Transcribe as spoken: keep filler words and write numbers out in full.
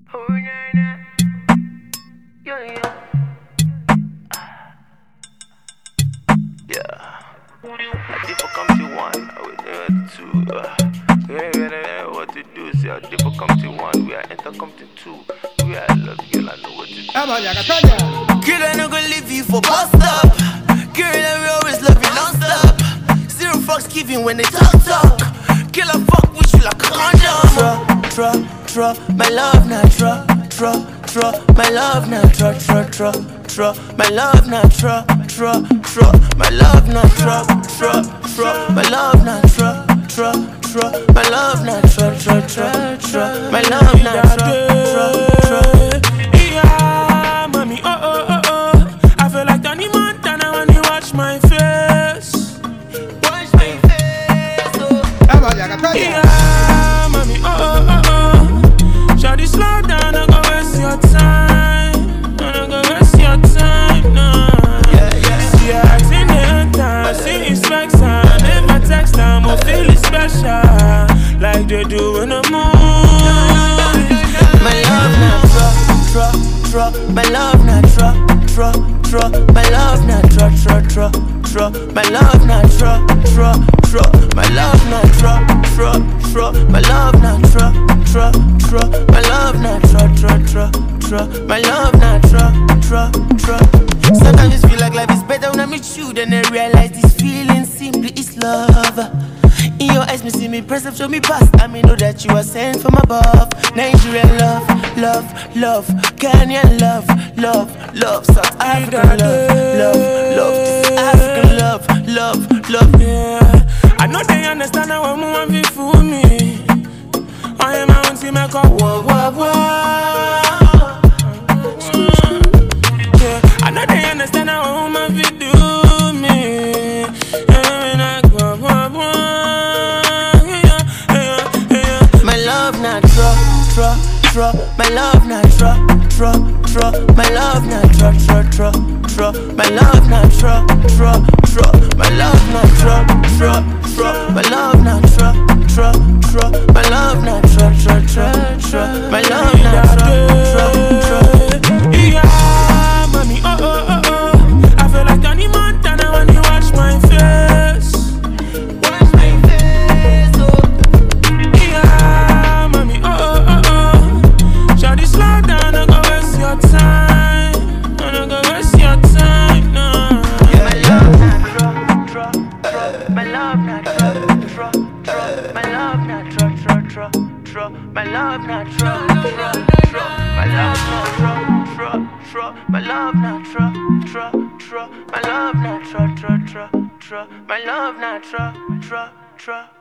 Oh, nah, nah. Yeah, yeah. Yeah. I did for come to one, I will never two. Uh, yeah, yeah, yeah, what to do? See, I did for come to one, we are enter come to two. We are love girl, I know what to do. Girl, I no go leave you for bust up. Girl, I will always love you non-stop. Zero fucks giving when they talk talk. Girl, I fuck with you like a condom. Tra, tra, tra, my love now. Tra, tra, tra, my love now. Tra, tra, tra, tra, my love now. Tra, tra, tra, my love now. Tra, tra, tra, my love now. Tra, tra, tra, my love now. Tra, tra, tra, tra, my love now. Tra, tra, tra. Yeah, mommy, oh oh oh oh. I feel like Tony Montana when you watch my face. Watch my face, oh. Yeah, mommy, oh oh oh oh. Shawty, slow down, I'm gonna waste your time. I'm gonna waste your time, no. Yeah, yeah. See her acting the time, see his specs on. If I text her, I'm gonna feel it special, like they do in the moon. My love now, tra, tra, tra. My love now, tra, tra, tra. My love now, tra, tra, tra, tra. My love now, tra, tra, tra. My love now, tra, tra, tra. My love now, tra, tra, tra. My love now, tra, tra, tra, tra. My love now, tra, tra, tra. Sometimes I feel like life is better when I meet you, then I realize this feeling simply is love. In your eyes, me see me press up, show me past. I me know that you are sent from above. Nigerian love, love, love. Kenyan love, love, love. South African love, love, love. This African love, love, love. Yeah, I know they understand how I'm moving for me. I am out to make a wah wah wah. Yeah, I know they understand how I'm moving do me. And I go wah wah. Yeah, yeah, yeah. My love now, tra, tra, tra. My love now, tra, tra, tra. My love now, tra, tra, tra, tra. My love now, tra, tra, tra. My love now, tra, tra, tra. My love now, tra, tra, tra. My love now, tra, tra, tra, tra. My love now, tra, tra, tra. Yeah, mommy, oh oh oh oh. I feel like Tony Montana when you watch my face. Watch my face, oh. Yeah, mommy, oh oh oh oh. Shawty, slow down, I'm gonna waste your time. I'm gonna waste your time, no. My love now, tra, tra, tra. My love now, tra, tra, tra. My love now, tra, tra, tra, tra. My love now, tra, tra, tra. My love now, tra, tra, tra. My love now, tra, tra, tra. My love now, tra, tra, tra, tra. My love now, tra, tra, tra.